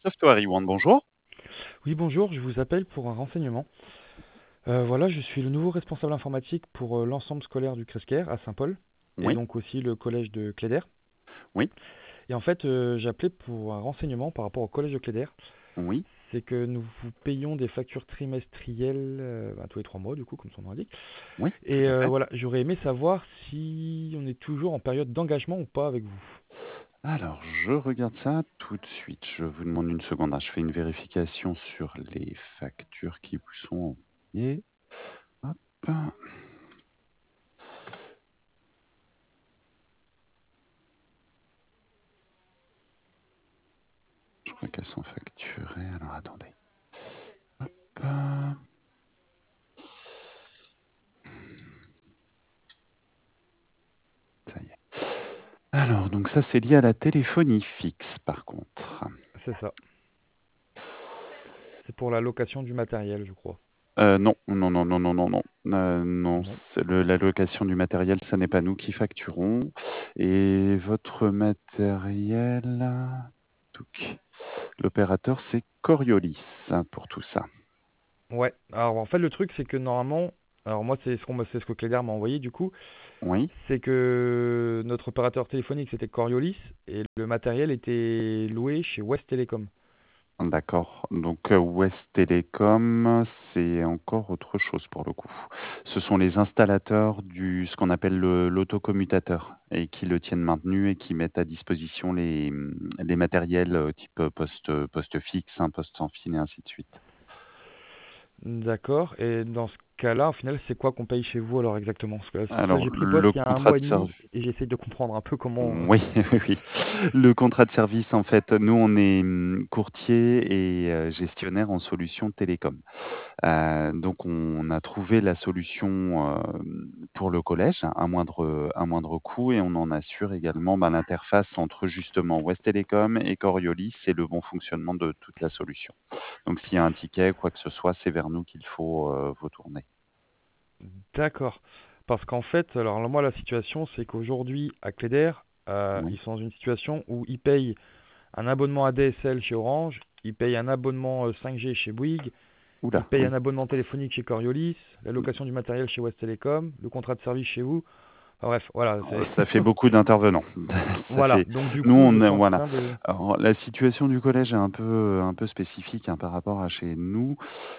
Software One, bonjour. Oui, bonjour, je vous appelle pour un renseignement. Voilà, je suis le nouveau responsable informatique pour l'ensemble scolaire du Cresquer à Saint-Paul et Oui, donc aussi le collège de Cléder. oui, Et en fait, j'appelais pour un renseignement par rapport au collège de Cléder. oui, C'est que nous vous payons des factures trimestrielles tous les 3 mois, du coup, comme son nom l'indique. oui, tout Et à fait. voilà, j'aurais aimé savoir si on est toujours en période d'engagement ou pas avec vous. Alors, je regarde ça tout de suite. Je vous demande une seconde, hein. Je fais une vérification sur les factures qui vous sont envoyées. Hop. Je crois qu'elles sont facturées. Alors, attendez. Hop. Ça y est. Alors, donc ça, c'est lié à la téléphonie fixe, par contre. C'est ça. C'est pour la location du matériel, je crois. Non, non, non, non, non, non, non. Non, Non. la location du matériel, ça n'est pas nous qui facturons. Et votre matériel, touc, l'opérateur, c'est Coriolis hein, pour tout ça. Ouais. Alors en fait, le truc, c'est que normalement, alors moi, c'est ce que Cléder m'a envoyé du coup. Oui, C'est que notre opérateur téléphonique c'était Coriolis et le matériel était loué chez West Telecom. d'accord. Donc West Telecom, c'est encore autre chose pour le coup. Ce sont les installateurs du ce qu'on appelle l'autocommutateur et qui le tiennent maintenu et qui mettent à disposition les matériels type poste fixe, un poste sans fil et ainsi de suite. D'accord. Et dans ce cas-là, au final, c'est quoi qu'on paye chez vous alors exactement? Parce que là, Alors j'ai pris poste le il y a un contrat mois de et demi service. et j'essaye de comprendre un peu comment. Oui, oui, oui. Le contrat de service, en fait, nous, on est courtier et gestionnaire en solutions télécom. Donc, on a trouvé la solution pour le collège, un moindre coût, et on en assure également ben, l'interface entre justement West Telecom et Coriolis et le bon fonctionnement de toute la solution. Donc, s'il y a un ticket, quoi que ce soit, c'est vers nous qu'il faut vous tourner. D'accord. Parce qu'en fait, alors là, moi, la situation, c'est qu'aujourd'hui, à Cléder, Oui. ils sont dans une situation où ils payent un abonnement ADSL chez Orange, ils payent un abonnement 5G chez Bouygues, ils Oula, payent un oui. abonnement téléphonique chez Coriolis, la location du matériel chez West Telecom, le contrat de service chez vous. Enfin, bref, voilà, c'est Ça fait beaucoup d'intervenants. Ça voilà. fait Donc du nous, coup, je on est suis en voilà. train de. Alors la situation du collège est un peu spécifique, hein, par rapport à chez nous.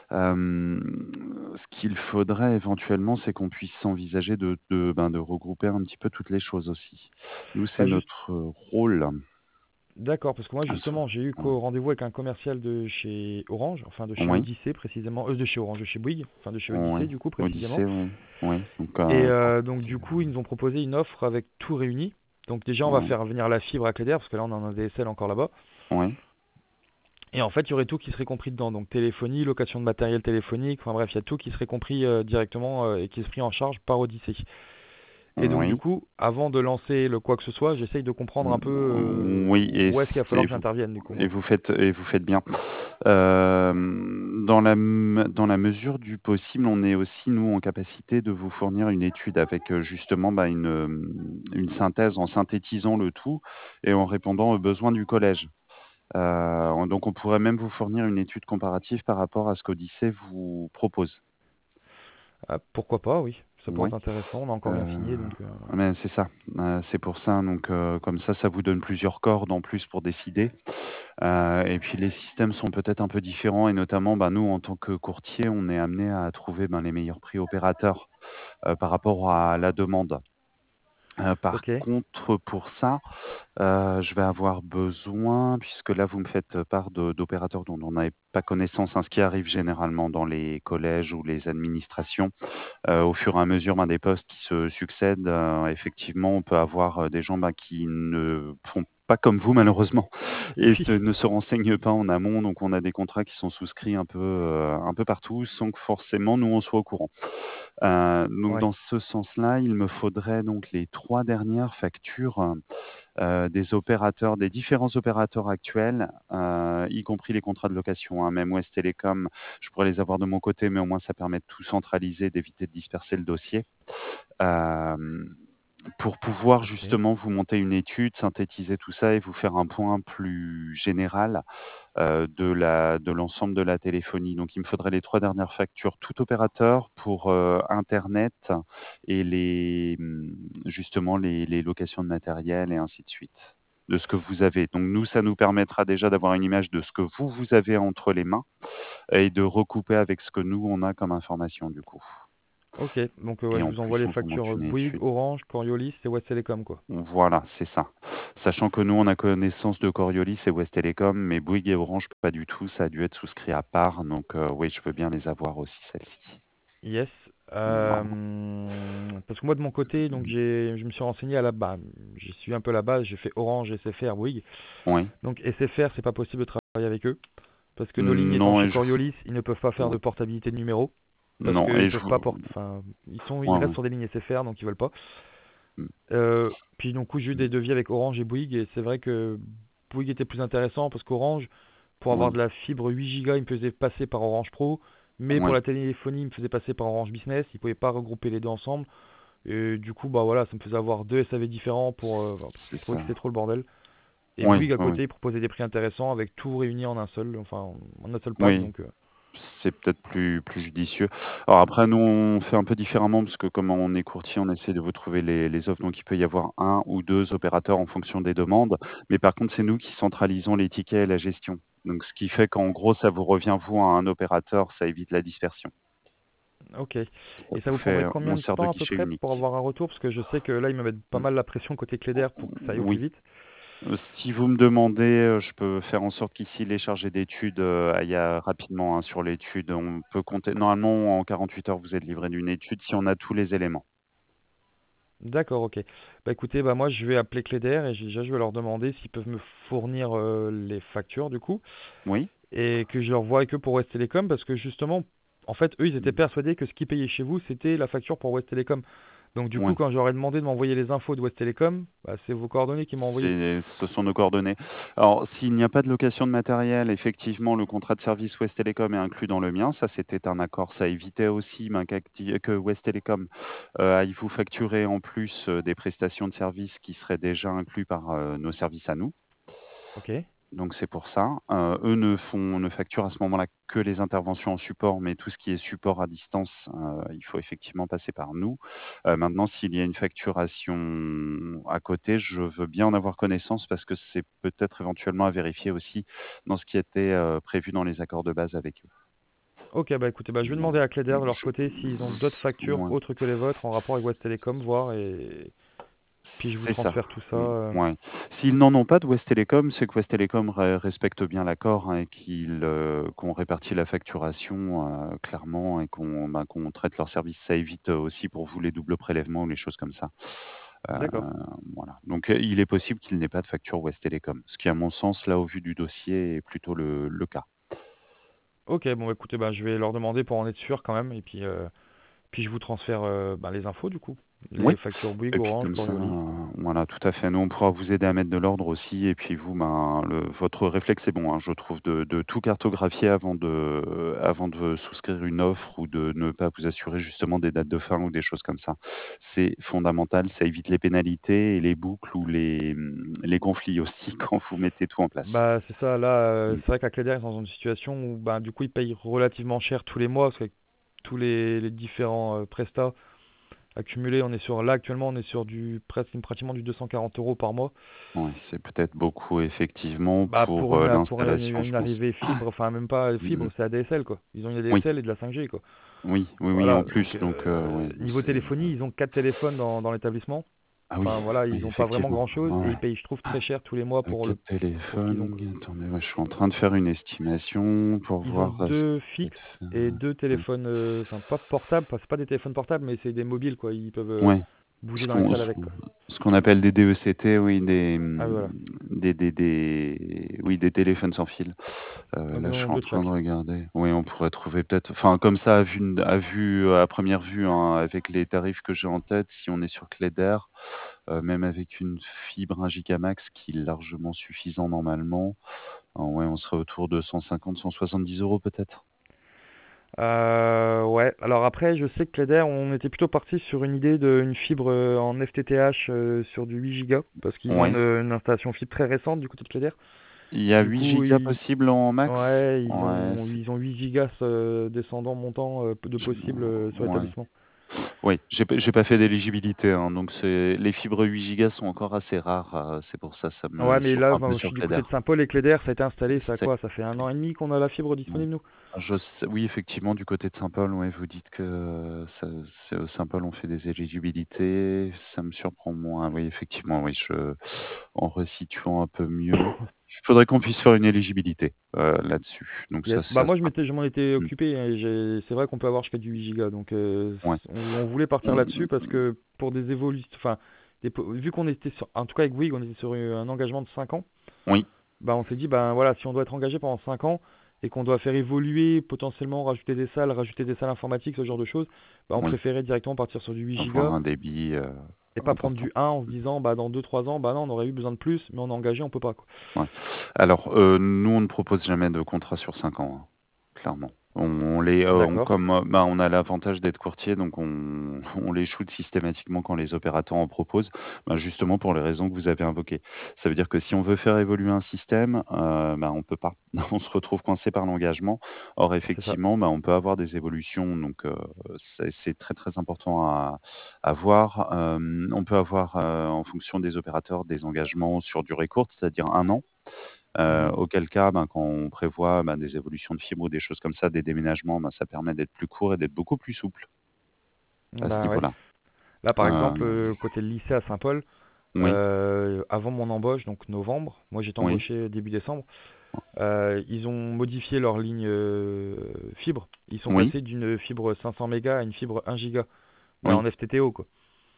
Ce qu'il faudrait éventuellement, c'est qu'on puisse s'envisager de regrouper un petit peu toutes les choses aussi. Nous, c'est Bah, notre rôle. d'accord, parce que moi Ah, justement, j'ai eu rendez-vous avec un commercial de chez Orange, enfin de chez oui, Odyssée précisément, de chez Orange, de chez Bouygues, enfin de chez Odyssée oui. du coup précisément. Odyssée, oui. Oui, donc Et donc courtier, du coup, ils nous ont proposé une offre avec tout réuni. Donc déjà, on va oui, faire venir la fibre à Cléder, parce que là, on en a des SL encore là-bas. oui, Et en fait, il y aurait tout qui serait compris dedans. Donc téléphonie, location de matériel téléphonique, enfin bref, il y a tout qui serait compris directement et qui serait pris en charge par Odyssée. Et donc du oui. coup, avant de lancer le quoi que ce soit, j'essaye de comprendre un peu Oui, où est-ce qu'il va falloir que j'intervienne du coup moi. et vous faites bien. Dans la mesure du possible, on est aussi, nous, en capacité de vous fournir une étude avec justement bah, une synthèse en synthétisant le tout et en répondant aux besoins du collège. Donc, on pourrait même vous fournir une étude comparative par rapport à ce qu'Odyssée vous propose. Ah, pourquoi pas, oui, ça pourrait Oui. être intéressant. On n'a encore rien Euh, signé, donc mais c'est ça, c'est pour ça. Donc, comme ça vous donne plusieurs cordes en plus pour décider. Et puis les systèmes sont peut-être un peu différents et notamment, bah, nous, en tant que courtier, on est amené à trouver, ben, les meilleurs prix opérateurs, par rapport à la demande. Par ok. contre, pour ça, je vais avoir besoin, puisque là, vous me faites part d'opérateurs dont on n'avait pas connaissance, hein, ce qui arrive généralement dans les collèges ou les administrations. Au fur et à mesure, ben, des postes qui se succèdent, effectivement, on peut avoir, des gens, bah, qui ne font pas comme vous malheureusement et Oui, ne se renseignent pas en amont. Donc on a des contrats qui sont souscrits un peu partout sans que forcément nous, on soit au courant. Donc ouais. dans ce sens-là, il me faudrait donc les 3 dernières factures, des opérateurs, des différents opérateurs actuels, y compris les contrats de location, hein. Même West Telecom, je pourrais les avoir de mon côté, mais au moins ça permet de tout centraliser, d'éviter de disperser le dossier. Hem pour pouvoir OK. justement vous monter une étude, synthétiser tout ça et vous faire un point plus général, de l'ensemble de la téléphonie. Donc il me faudrait les 3 dernières factures tout opérateur pour, internet et justement les locations de matériel et ainsi de suite, de ce que vous avez. Donc nous, ça nous permettra déjà d'avoir une image de ce que vous avez entre les mains et de recouper avec ce que nous, on a comme information du coup. OK, donc ouais, Et je en vous envoie plus, les on vous monte factures une Bouygues, étude. Orange, Coriolis et West Telecom, quoi. Voilà, c'est ça. Sachant que nous, on a connaissance de Coriolis et West Telecom, mais Bouygues et Orange, pas du tout. Ça a dû être souscrit à part. Donc, oui, je veux bien les avoir aussi, celles-ci. Yes. Voilà. Parce que moi de mon côté, donc je me suis renseigné à la base, j'ai suivi un peu la base, j'ai fait Orange, SFR, Bouygues. Oui. Donc SFR, c'est pas possible de travailler avec eux parce que nos lignes étant Non, chez et je Coriolis, ils ne peuvent pas faire de ouais. portabilité de numéro parce Non, qu'ils et je peuvent pas vous enfin ils ouais, restent ouais. sur des lignes SFR donc ils veulent pas. Mmh, Puis donc coup j'ai eu mmh, des devis avec Orange et Bouygues et c'est vrai que Bouygues était plus intéressant parce qu'Orange pour avoir oui, de la fibre 8 Go, il me faisait passer par Orange Pro, mais pour oui, la téléphonie, il me faisait passer par Orange Business, il pouvait pas regrouper les deux ensemble. Et du coup, bah voilà, ça me faisait avoir deux SAV différents enfin, c'est je trouvais ça. que c'était trop le bordel. Et Oui, Bouygues à oui, oui. côté, il proposait des prix intéressants avec tout réuni en un seul, enfin en un seul pack, Oui. donc C'est peut-être plus judicieux. Alors après, nous, on fait un peu différemment parce que comme on est courtier, on essaie de vous trouver les offres. Donc, il peut y avoir un ou 2 opérateurs en fonction des demandes. Mais par contre, c'est nous qui centralisons les tickets et la gestion. Donc, ce qui fait qu'en gros, ça vous revient, vous, à un opérateur, ça évite la dispersion. ok. Ça Et ça vous vous prendrait fait combien on de sert de temps à peu guichet près pour unique. avoir un retour? Parce que je sais que là, ils me mettent pas Mmh. mal la pression côté Cléder pour que ça aille au plus Oui. vite. Si vous me demandez, je peux faire en sorte qu'ici, les chargés d'études, aillent, rapidement, hein, sur l'étude. On peut compter normalement, en 48 heures, vous êtes livré d'une étude si on a tous les éléments. D'accord, ok. Bah écoutez, bah moi je vais appeler Cléder et déjà je vais leur demander s'ils peuvent me fournir les factures du coup Oui? et que je leur vois avec eux pour West Telecom parce que justement, en fait, eux ils étaient Mmh. persuadés que ce qu'ils payaient chez vous c'était la facture pour West Telecom. Donc du coup, Ouais. quand j'aurais demandé de m'envoyer les infos de West Telecom, bah, c'est vos coordonnées qui m'ont envoyé. Ce sont nos coordonnées. Alors, s'il n'y a pas de location de matériel, effectivement, le contrat de service West Telecom est inclus dans le mien. Ça, c'était un accord. Ça évitait aussi ben, que West Telecom aille vous facturer en plus des prestations de services qui seraient déjà inclus par nos services à nous. Ok. Donc c'est pour ça. Eux ne facturent à ce moment-là que les interventions en support, mais tout ce qui est support à distance, il faut effectivement passer par nous. Maintenant s'il y a une facturation à côté, je veux bien en avoir connaissance parce que c'est peut-être éventuellement à vérifier aussi dans ce qui était, prévu dans les accords de base avec eux. Ok, bah écoutez, bah je vais demander Voilà. à Cléder de leur Je côté s'ils ont d'autres factures ouais. autres que les vôtres en rapport avec West Telecom, voir et puis je vous C'est ça. transfère tout ça. Ouais. S'ils n'en ont pas de West Telecom, c'est que West Telecom respecte bien l'accord, hein, et qu'on répartit la facturation, clairement et qu'on traite leur service. Ça évite, aussi pour vous les doubles prélèvements ou les choses comme ça. Heu, D'accord. voilà. Donc, il est possible qu'il n'ait pas de facture West Telecom. Ce qui, à mon sens, là, au vu du dossier, est plutôt le cas. Ok, bon bah, écoutez, bah je vais leur demander pour en être sûr quand même et puis je vous transfère bah, les infos du coup, les Oui. factures Bouygues, Et puis Orange, comme ça, Coriolis. voilà, tout à fait. Nous, on pourra vous aider à mettre de l'ordre aussi et puis vous, ben, votre réflexe est bon, hein, je trouve de tout cartographier avant de souscrire une offre ou de ne pas vous assurer justement des dates de fin ou des choses comme ça. C'est fondamental, ça évite les pénalités et les boucles ou les conflits aussi quand vous mettez tout en place. Bah c'est ça, là Mmh. c'est vrai qu'à Cléder ils sont dans une situation où bah du coup ils payent relativement cher tous les mois parce qu'avec tous les différents prestats accumulés, là actuellement on est sur du presque pratiquement du 240 euros par mois. Ouais, c'est peut-être beaucoup effectivement Bah pour, pour l'installation, je une pense. arrivée fibre, enfin même pas Mmh. fibre, c'est ADSL quoi. Ils ont une Oui, ADSL et de la 5G quoi. oui, oui, oui, en Voilà, donc plus donc ouais, niveau c'est téléphonie, ils ont quatre téléphones dans l'établissement. ah oui, Enfin voilà, oui, ils ont pas vraiment effectivement. grand-chose Ouais, et ils ouais. payent, je trouve, très cher tous les mois 4 pour ce qu'ils ont téléphones. quoi. Attendez, ouais, je suis en train de faire une estimation pour Ils ont voir, ce deux qu'on peut fixes faire. et deux Ouais. téléphones, enfin pas portables, enfin, c'est pas des téléphones portables, mais c'est des mobiles quoi. Ils peuvent Ouais. bouger Ce dans les qu'on salles ce avec qu'on quoi. ce qu'on appelle des DECT, oui, Ah voilà. des téléphones sans fil. Donc Là, ils je en ont suis en deux de train de chaque. regarder. Oui, on pourrait trouver peut-être enfin, comme ça, à première vue, hein, avec les tarifs que j'ai en tête, si on est sur Cléder, même avec une fibre 1 gigamax qui est largement suffisant normalement, ouais, on serait autour de 150-170 € peut-être? Ouais, alors après, je sais que Cléder, on était plutôt parti sur une idée d'une fibre en FTTH sur du 8 Go, parce qu'ils ont Ouais. une installation fibre très récente du côté de Cléder. Il y a Du 8 coup, gigas possibles en max? ouais, Ouais, ils ont 8 gigas descendant, montant de je- possible sur ouais. l'établissement. Oui, j'ai pas fait d'éligibilité, hein, donc les fibres 8 gigas sont encore assez rares, c'est pour ça, ça Ouais, me mais là, surprend un peu moi, je sur suis du côté Cléder. de Saint-Paul et Cléder, ça a été installé, ça a C'est quoi? Ça fait un an et demi qu'on a la fibre Ouais. disponible, nous? Oui, effectivement, du côté de Saint-Paul, ouais, vous dites que Saint-Paul, on fait des éligibilités. Ça me surprend moins. Oui, effectivement, oui, en resituant un peu mieux, il faudrait qu'on puisse faire une éligibilité là-dessus. Donc Yes. Bah ça moi sera. je m'en étais Mm, occupé, hein, c'est vrai qu'on peut avoir jusqu'à du 8 gigas donc ouais. on voulait partir là-dessus parce On- que pour des évolutions enfin vu qu'on était sur en tout cas avec Bouygues, on était sur un engagement de 5 ans, oui, bah on s'est dit ben voilà, si on doit être engagé pendant 5 ans et qu'on doit faire évoluer potentiellement rajouter des salles informatiques, ce genre de choses, bah on oui. préférait directement partir sur du 8 Avoir gigas un débit et pas prendre important. du 1 en se disant bah dans 2 3 ans bah non, on aurait eu besoin de plus mais on est engagé, on peut pas quoi. Ouais. Alors, nous, on ne propose jamais de contrat sur 5 ans, hein, clairement. D'accord, Comme bah, on a l'avantage d'être courtier, donc on les shoot systématiquement quand les opérateurs en proposent, bah, justement pour les raisons que vous avez invoquées. Ça veut dire que si on veut faire évoluer un système, bah, on peut pas. On se retrouve coincé par l'engagement. Or, c'est ça. effectivement, bah, on peut avoir des évolutions, donc c'est très très important à voir. On peut avoir, en fonction des opérateurs, des engagements sur durée courte, c'est-à-dire 1 an. Mhm. Auquel cas, ben, quand on prévoit, ben, des évolutions de fibre ou des choses comme ça, des déménagements, ben, ça permet d'être plus court et d'être beaucoup plus souple à ce Bah ouais. niveau-là. Là, par exemple, Heu, côté lycée à Saint-Paul, oui, avant mon embauche, donc novembre, moi j'étais oui, embauché début décembre, ils ont modifié leur ligne fibre. Ils sont oui, passés d'une fibre 500 mégas à une fibre 1 giga, mais oui. en FTTO quoi.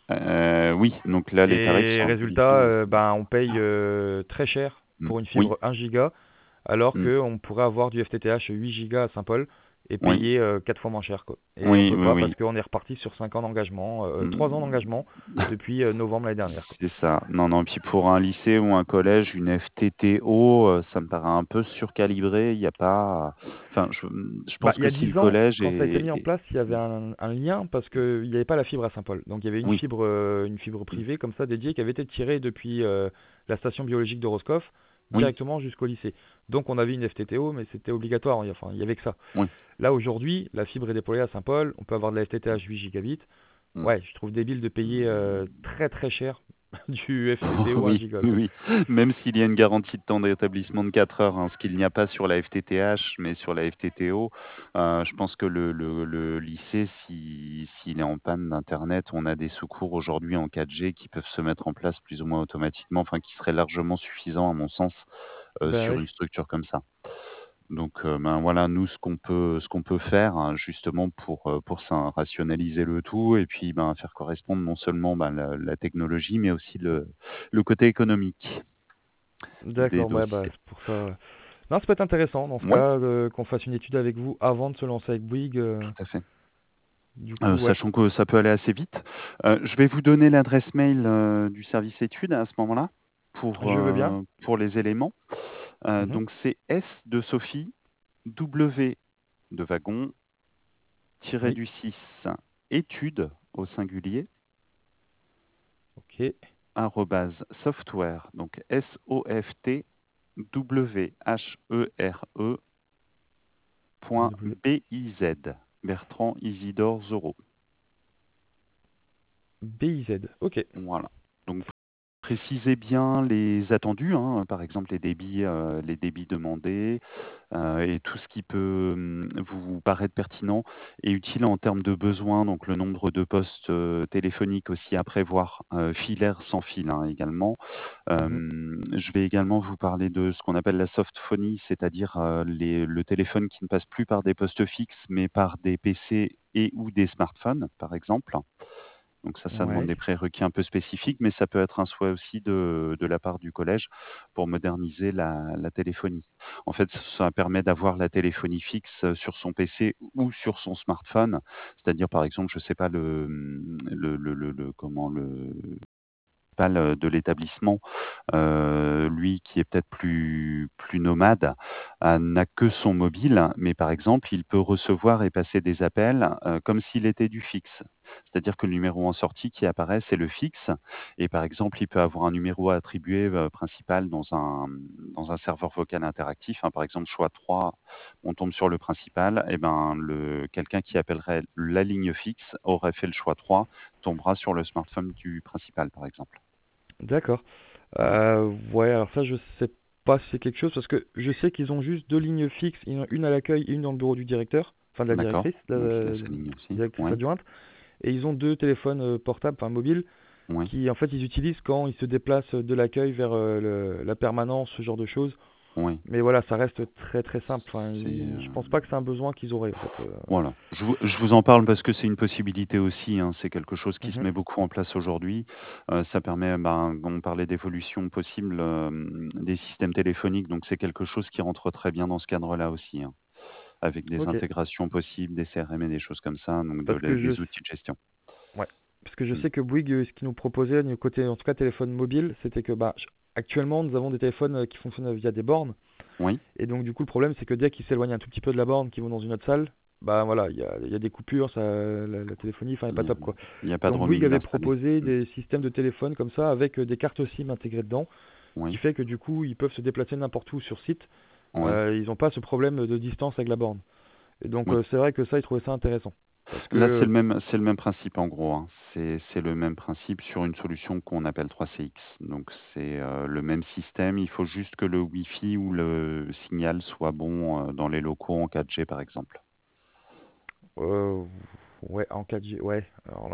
Oui, donc là, les tarifs Et sont un peu résultat, différents. ben, on paye très cher Mmh, pour une oui, fibre 1 giga, alors mmh, qu'on pourrait avoir du FTTH 8 gigas à Saint-Paul et oui, payer 4 fois moins cher quoi. Et on oui, peut oui, pas parce oui. qu'on est reparti sur 5 ans d'engagement, 3 ans Mmh. d'engagement depuis novembre l'année dernière quoi. C'est ça. Non, non, puis pour un lycée ou un collège, une FTTO, ça me paraît un peu surcalibré. Il y a pas enfin, je Bah, pense il y que a si le 10 ans, collège quand ça a été mis en est place, il y avait mmh, un lien parce qu'il n'y avait pas la fibre à Saint-Paul. Donc il y avait oui, une fibre mmh, privée comme ça dédiée qui avait été tirée depuis la station biologique de Roscoff oui, directement jusqu'au lycée. Donc on avait une FTTO, mais c'était obligatoire. Enfin, il y avait que ça. oui. Là aujourd'hui, la fibre est déployée à Saint-Paul. On peut avoir de la FTTH 8 gigabits. Mmh. Ouais, je trouve débile de payer Mmh. très très cher du FTTO 1 Oui, giga oui, quoi. oui. Même s'il y a une garantie de temps d'établissement de 4 heures, hein, ce qu'il n'y a pas sur la FTTH, mais sur la FTTO, je pense que le lycée, s'il est en panne d'internet, on a des secours aujourd'hui en 4G qui peuvent se mettre en place plus ou moins automatiquement, enfin qui seraient largement suffisants à mon sens, Ben sur oui. une structure comme ça. Donc, ben, voilà, nous, ce qu'on peut faire, hein, justement pour rationaliser le tout et puis, ben, faire correspondre non seulement, ben, la technologie, mais aussi le côté économique des D'accord, ouais, bah dossiers. c'est pour ça. Non, ça peut être intéressant dans ce Ouais, cas qu'on fasse une étude avec vous avant de se lancer avec Bouygues. tout à fait. Du coup, ouais, Sachant que ça peut aller assez vite. Je vais vous donner l'adresse mail, du service études à ce moment-là je veux bien. pour les éléments. Mhm. Donc c'est S de Sophie, W de wagon, tiré Oui, du 6 études au singulier ok. arrobase software, donc software point W biz, Bertrand Isidore Zorro. BIZ, ok. Voilà. Donc précisez bien les attendus, hein, par exemple les débits demandés, et tout ce qui peut vous paraître pertinent et utile en termes de besoins, donc le nombre de postes téléphoniques aussi à prévoir, filaires sans fil, hein, également. Mhm. Je vais également vous parler de ce qu'on appelle la softphonie, c'est-à-dire le téléphone qui ne passe plus par des postes fixes, mais par des PC et ou des smartphones, par exemple. Donc ça demande Ouais. des prérequis un peu spécifiques, mais ça peut être un souhait aussi de la part du collège pour moderniser la téléphonie. En fait, ça permet d'avoir la téléphonie fixe sur son PC ou sur son smartphone. C'est-à-dire, par exemple, je sais pas, comment le de l'établissement, lui qui est peut-être plus nomade, n'a que son mobile, mais par exemple, il peut recevoir et passer des appels, comme s'il était du fixe. C'est-à-dire que le numéro en sortie qui apparaît, c'est le fixe et par exemple, il peut avoir un numéro attribué, principal dans un serveur vocal interactif, hein. Par exemple, choix 3, on tombe sur le principal et ben, le quelqu'un qui appellerait la ligne fixe aurait fait le choix 3, tombera sur le smartphone du principal, par exemple. D'accord. Voilà. Ouais, alors ça, je sais pas si c'est quelque chose, parce que je sais qu'ils ont juste deux lignes fixes, une à l'accueil et une dans le bureau du directeur, enfin de la directrice, D'accord, donc il a sa ligne aussi. directrice Oui, adjointe, et ils ont deux téléphones portables, enfin mobiles, oui, qui en fait ils utilisent quand ils se déplacent de l'accueil vers la permanence, ce genre de choses. oui. Mais voilà, ça reste très très simple. Enfin, C'est, je pense pas que c'est un besoin qu'ils auraient en fait. voilà. Je vous en parle parce que c'est une possibilité aussi, hein. C'est quelque chose qui se Mhm. met beaucoup en place aujourd'hui. Ça permet, ben, on parlait d'évolution possible, des systèmes téléphoniques, donc c'est quelque chose qui rentre très bien dans ce cadre-là aussi, hein, avec des Ok. intégrations possibles, des CRM et des choses comme ça, donc Parce que des outils de gestion. ouais. Parce que je Mmh. sais que Bouygues, ce qu'ils nous proposait, du côté, en tout cas téléphone mobile, c'était que bah, actuellement, nous avons des téléphones qui fonctionnent via des bornes. Oui, Et donc, du coup, le problème, c'est que dès qu'ils s'éloignent un tout petit peu de la borne, qu'ils vont dans une autre salle, bah voilà, il y a des coupures, ça, la téléphonie, enfin, est il pas y a top quoi. il y a pas de Donc, Bouygues roaming avait d'installer. proposé Mmh. des systèmes de téléphone comme ça, avec des cartes SIM intégrées dedans, ce qui Oui, fait que du coup, ils peuvent se déplacer n'importe où sur site. oui, Ils n'ont pas ce problème de distance avec la borne. Et donc, oui. c'est vrai que ça, ils trouvaient ça intéressant. Parce Là, que, c'est le même principe en gros, hein. C'est le même principe sur une solution qu'on appelle 3CX. Donc c'est, le même système, il faut juste que le Wi-Fi ou le signal soit bon, dans les locaux en 4G par exemple. euh, ouais, en 4G, ouais. Alors là,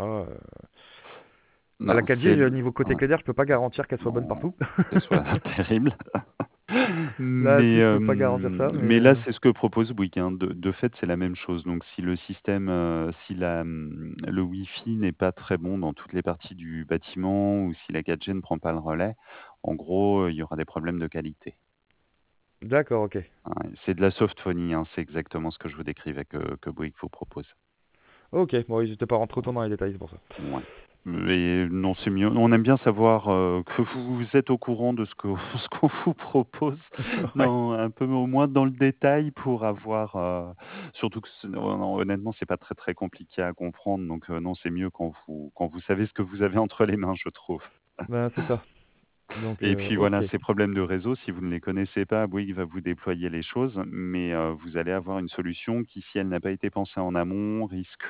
bah, Non, la 4G, niveau côté ouais, Kader, je peux pas garantir qu'elle soit bonne non, partout. qu'elle soit terrible. Là-dessus, Mais, je peux pas garantir ça, mais là, c'est ce que propose Bouygues, hein. De fait, c'est la même chose. Donc si le système, si le Wi-Fi n'est pas très bon dans toutes les parties du bâtiment ou si la 4G ne prend pas le relais, en gros, il y aura des problèmes de qualité. d'accord, ok. Ouais, c'est de la softphonie, hein, c'est exactement ce que je vous décrivais que Bouygues vous propose. Ok, bon, ils étaient pas rentrés autant dans les détails, c'est pour ça. Ouais. Mais non, c'est mieux. On aime bien savoir, que vous êtes au courant de ce que ce qu'on vous propose, Ouais. dans un peu au moins dans le détail pour avoir, surtout que non, honnêtement, c'est pas très, très compliqué à comprendre donc non, c'est mieux quand vous savez ce que vous avez entre les mains, je trouve. Ben, c'est ça. Donc, Et puis ok. voilà, ces problèmes de réseau, si vous ne les connaissez pas, Bouygues va vous déployer les choses, mais vous allez avoir une solution qui, si elle n'a pas été pensée en amont, risque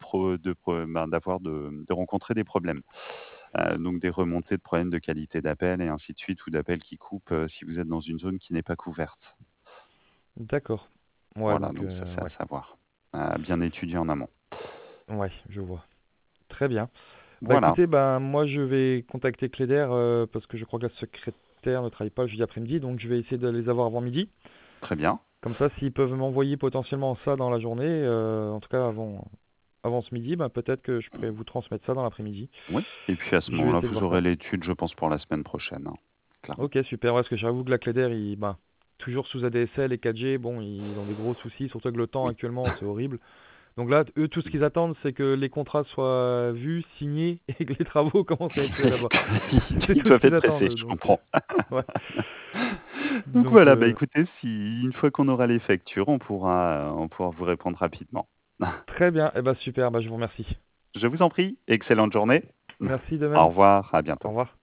de rencontrer des problèmes. Donc des remontées de problèmes de qualité d'appel et ainsi de suite ou d'appels qui coupent, si vous êtes dans une zone qui n'est pas couverte. D'accord. Ouais, Voilà, donc, donc ça, c'est à ouais. savoir. À bien étudier en amont. Ouais, je vois. Très bien. Bah Voilà, écoutez, ben moi je vais contacter Cléder parce que je crois que la secrétaire ne travaille pas le jeudi après-midi, donc je vais essayer de les avoir avant midi. très bien. Comme ça, s'ils peuvent m'envoyer potentiellement ça dans la journée, en tout cas avant ce midi, ben peut-être que je pourrais vous transmettre ça dans l'après-midi. Oui, et puis à ce Je vais moment-là, essayer de vous voir ça. aurez l'étude, je pense, pour la semaine prochaine, hein, clairement. Ok, super. Ouais, parce que j'avoue que la Cléder, ben, toujours sous ADSL et 4G, bon, ils ont des gros soucis, surtout avec le temps Oui. actuellement, c'est horrible. Donc là, eux, tout ce qu'ils attendent, c'est que les contrats soient vus, signés et que les travaux commencent à être faits là-bas. C'est Ils tout ce doivent qu'ils être attendent, pressés, eux, je donc, comprends. ouais. Donc Donc, voilà, bah écoutez, si une fois qu'on aura les factures, on pourra vous répondre rapidement. très bien. Eh ben super. Bah, je vous remercie. Je vous en prie, excellente journée. Merci de Au même. revoir, à Au bientôt. revoir.